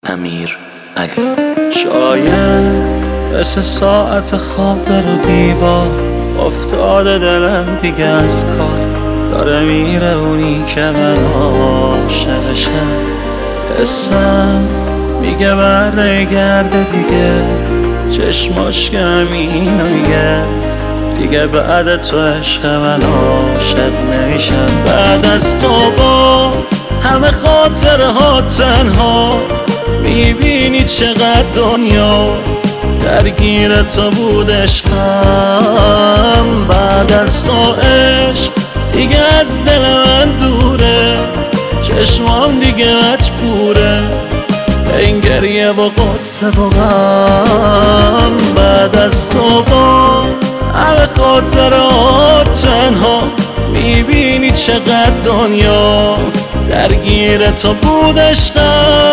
امیر علی. شاید مثل ساعت خواب در دیوار افتاده دلم دیگه از کار، داره میره اونی که من عاشقشم. حسم میگه برگرده دیگه، چشماش همینو میگه دیگه بعد تو عشق من عاشق نمیشم. بعد از تو با همه خاطره ها تنها میبینی چقدر دنیا درگیر تو بود عشقم. بعد از تو عشق دیگه از دل من دوره، چشمام دیگه مجبوره به این گریه و قصه و غم. بعد از تو با همه خاطرات تنها میبینی چقدر دنیا درگیر تو بود عشقم.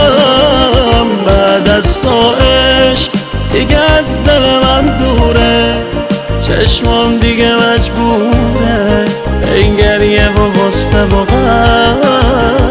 بعد از تو عشق دیگه از دل من دوره، چشمام دیگه مجبوره به این گریه و غصه و غم.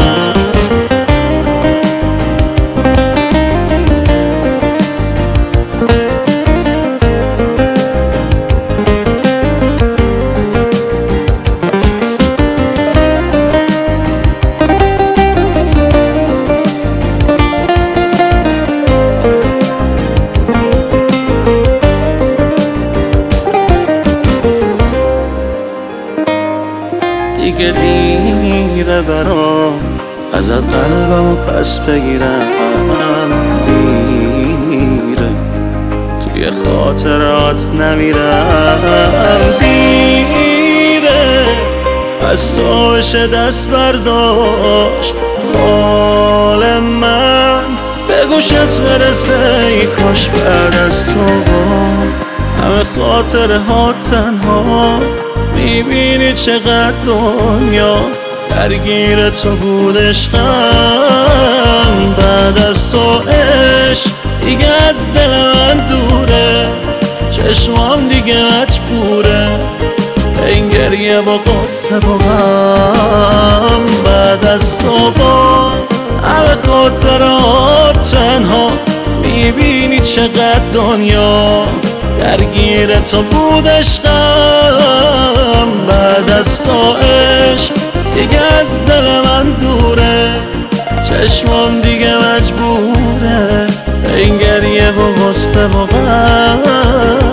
دیگه دیره برام ازت قلبمو پس بگیرم، دیره توی خاطرات نمیرم، دیره از تو بشه دست برداشت حال من به گوشت برسه. ای کاش بعد از تو همه خاطره ها تنها میبینی چقدر دنیا درگیر تو بود عشقم. بعد از تو عشق دیگه از دل من دوره، چشمام دیگه مجبوره به این گریه و قصه و غم. بعد از تو با همه خاطرات تنها میبینی چقدر دنیا درگیر تو بود عشقم. بعد از تو عشق دیگه از دل من دوره، چشمام دیگه مجبوره به این گریه و غصه و غم.